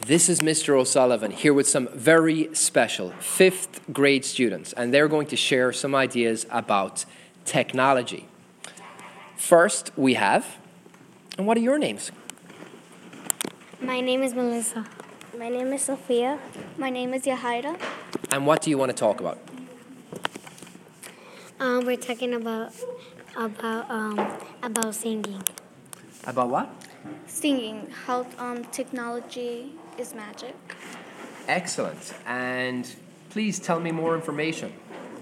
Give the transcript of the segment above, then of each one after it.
This is Mr. O'Sullivan here with some very special fifth grade students, and they're going to share some ideas about technology. First, we have, and what are your names? My name is Melissa. My name is Sophia. My name is Yahaira. And what do you want to talk about? We're talking about singing. About what? Singing, how technology is magic. Excellent. And please tell me more information.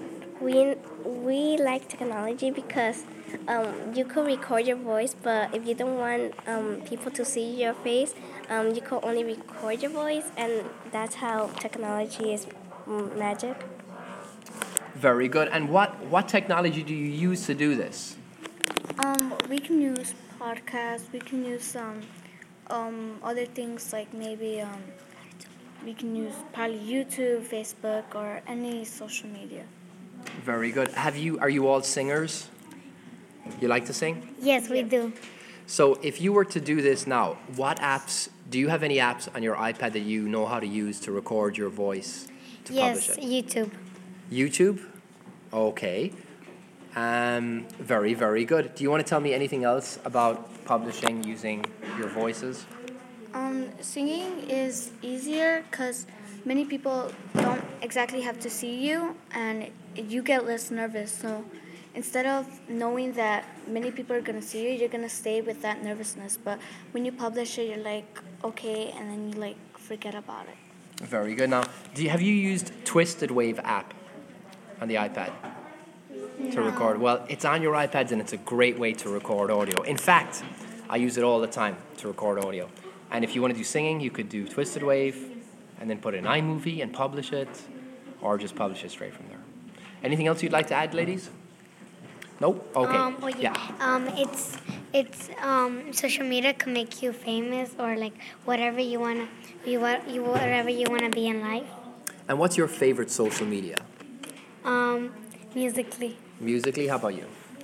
We like technology because you could record your voice, but if you don't want people to see your face, you could only record your voice, and that's how technology is magic. Very good. And what technology do you use to do this? We can use podcasts. We can use other things like maybe we can use probably YouTube, Facebook, or any social media. Very good. Are you all singers? You like to sing? Yes, we do. So if you were to do this now, do you have any apps on your iPad that you know how to use to record your voice to publish Yes, it? YouTube. YouTube? Okay. Very, very good. Do you want to tell me anything else about publishing using your voices? Singing is easier because many people don't exactly have to see you, and you get less nervous. So instead of knowing that many people are going to see you, you're going to stay with that nervousness. But when you publish it, you're like, okay, and then you forget about it. Very good. Now, have you used Twisted Wave app on the iPad to record? Well, it's on your iPads and it's a great way to record audio. In fact, I use it all the time to record audio. And if you want to do singing, you could do Twisted Wave and then put it in iMovie and publish it, or just publish it straight from there. Anything else you'd like to add, ladies? Nope? Okay. It's social media can make you famous or whatever you wanna whatever you wanna be in life. And what's your favorite social media? Musically. Musically, how about you?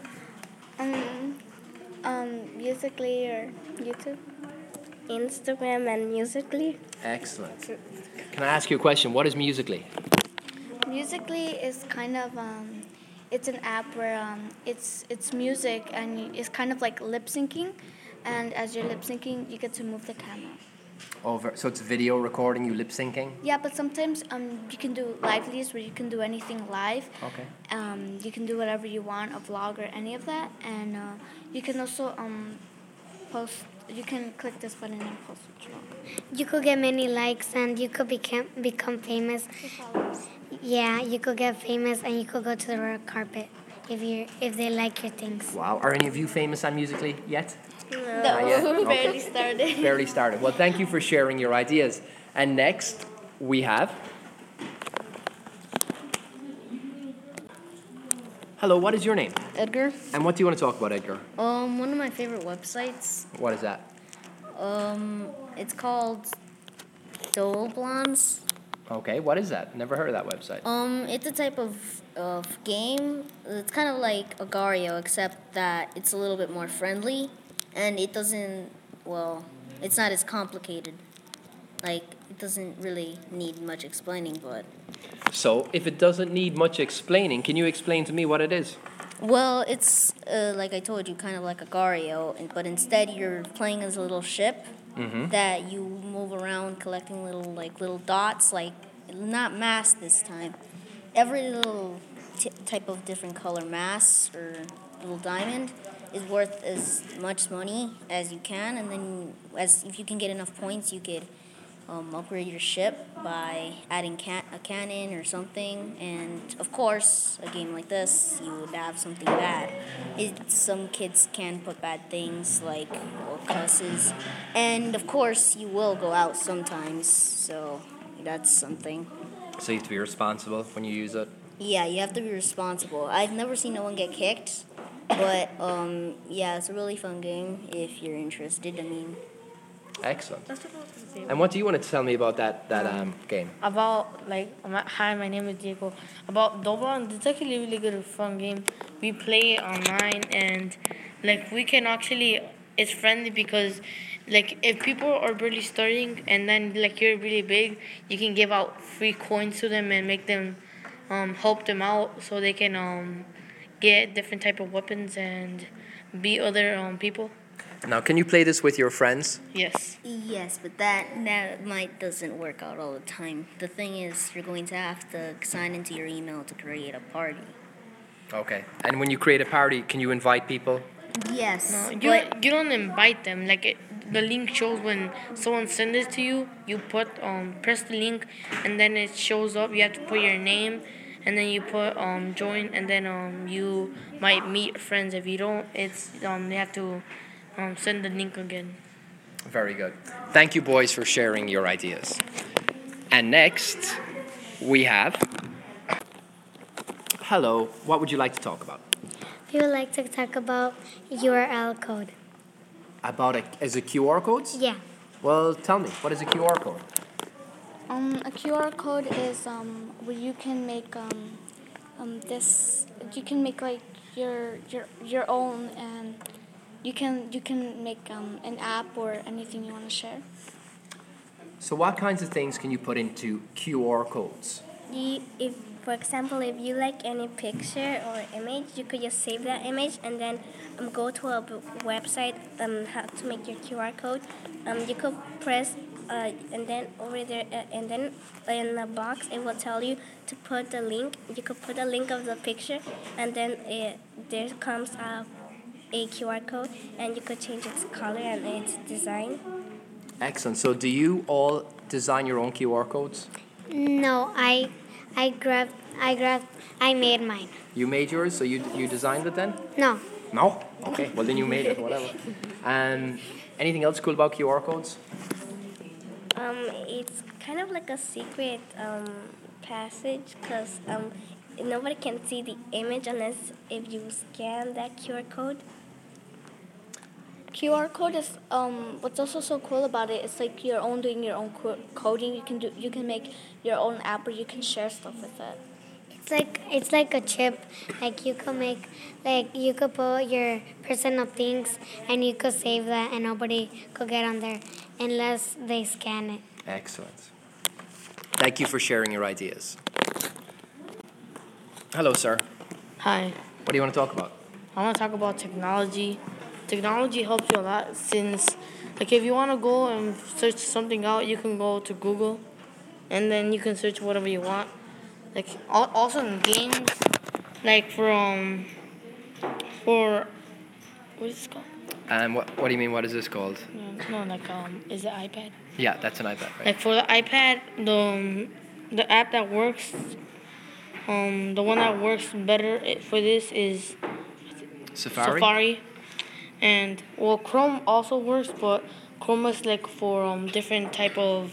Musically or YouTube. Instagram and Musically. Excellent. Can I ask you a question? What is Musically? Musically is kind of it's an app where it's music and it's kind of like lip syncing, and as you're lip syncing, you get to move the camera. So it's video recording, you lip syncing? Yeah, but sometimes you can do livelies where you can do anything live. Okay. You can do whatever you want, a vlog or any of that, and you can also post. You can click this button and post what you want. You could get many likes and you could become famous. Yeah, you could get famous and you could go to the red carpet if they like your things. Wow. Are any of you famous on Musically yet? No, yet? we Okay. barely started. Barely started. Well, thank you for sharing your ideas. And next, we have... Hello, what is your name? Edgar. And what do you want to talk about, Edgar? One of my favorite websites. What is that? It's called Doblands. Okay, what is that? Never heard of that website. It's a type of game. It's kind of like Agario, except that it's a little bit more friendly, and it doesn't. Well, it's not as complicated. It doesn't really need much explaining, but. So, if it doesn't need much explaining, can you explain to me what it is? Well, it's like I told you, kind of like Agario, but instead you're playing as a little ship that you move around, collecting little dots, not mass this time. Every little type of different color mass or little diamond is worth as much money as you can, and then if you can get enough points, you could upgrade your ship by adding a cannon or something. And of course, a game like this, you would have something bad. Some kids can put bad things like cusses, and of course, you will go out sometimes. So that's something. So you have to be responsible when you use it? Yeah, you have to be responsible. I've never seen no one get kicked, but yeah, it's a really fun game if you're interested. Excellent. And what do you want to tell me about that game? Hi, my name is Diego. About Dobron, it's actually a really good fun game. We play it online, and we can actually it's friendly because like if people are really starting and then like you're really big, you can give out free coins to them and make them help them out so they can get different type of weapons and beat other people. Now, can you play this with your friends? Yes. Yes, but that might doesn't work out all the time. The thing is, you're going to have to sign into your email to create a party. Okay. And when you create a party, can you invite people? Yes, No, but you don't invite them. Like the link shows when someone sends it to you. You put press the link, and then it shows up. You have to put your name, and then you put join, and then you might meet friends. If you don't, it's they have to send the link again. Very good. Thank you, boys, for sharing your ideas. And next, we have... Hello, what would you like to talk about? We would like to talk about URL code. Is it QR codes? Yeah. Well, tell me, what is a QR code? A QR code is where you can make this. You can make like your own, and you can make an app or anything you want to share. So what kinds of things can you put into QR codes? For example, if you like any picture or image, you could just save that image and then go to a website how to make your QR code. You could press and then over there and then in the box it will tell you to put the link. You could put the link of the picture and then there comes a QR code and you could change its color and its design. Excellent. So do you all design your own QR codes? No, I made mine. You made yours, so you designed it then? No. No? Okay, well then you made it, whatever. Anything else cool about QR codes? It's kind of like a secret passage because nobody can see the image unless if you scan that QR code. QR code is what's also so cool about it. It's like you're doing your own coding. You can make your own app, or you can share stuff with it. It's like a chip. Like you could put your personal things and you could save that and nobody could get on there unless they scan it. Excellent. Thank you for sharing your ideas. Hello, sir. Hi. What do you want to talk about? I want to talk about technology. Technology helps you a lot since, like, if you want to go and search something out, you can go to Google, and then you can search whatever you want. Like, also in games, like for what is it called? And what do you mean? What is this called? No, like is it iPad? Yeah, that's an iPad, right? Like for the iPad, the app that works, the one that works better for this is Safari. And well, Chrome also works, but Chrome is like for different type of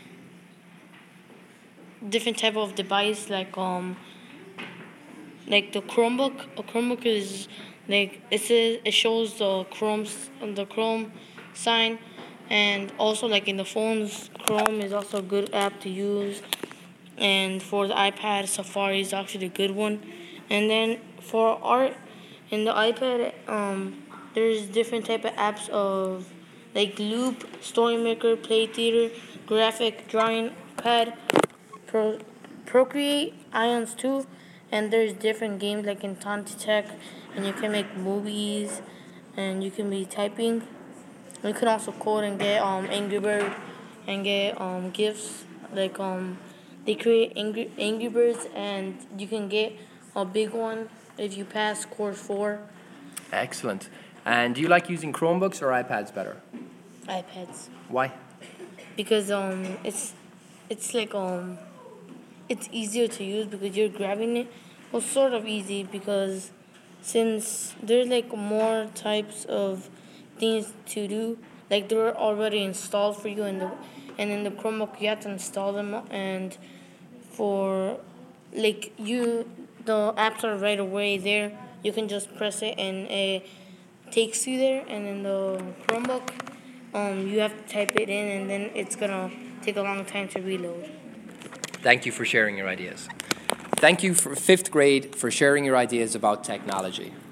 device, like the Chromebook. A Chromebook is like it shows the Chrome sign, and also like in the phones, Chrome is also a good app to use. And for the iPad, Safari is actually a good one. And then for art in the iPad, there's different type of apps of like Loop, Story Maker, Play Theater, Graphic Drawing Pad, Procreate, Ions 2, and there's different games like in Tantitech, and you can make movies, and you can be typing. You can also code and get Angry Bird and get gifts like they create Angry Birds, and you can get a big one if you pass course 4. Excellent. And do you like using Chromebooks or iPads better? iPads. Why? Because it's like it's easier to use because you're grabbing it. Well, sort of easy because since there's like more types of things to do, like they're already installed for you, and in the Chromebook you have to install them, and for like the apps are right away there. You can just press it and it takes you there, and in the Chromebook you have to type it in, and then it's gonna take a long time to reload. Thank you for sharing your ideas. Thank you for 5th grade for sharing your ideas about technology.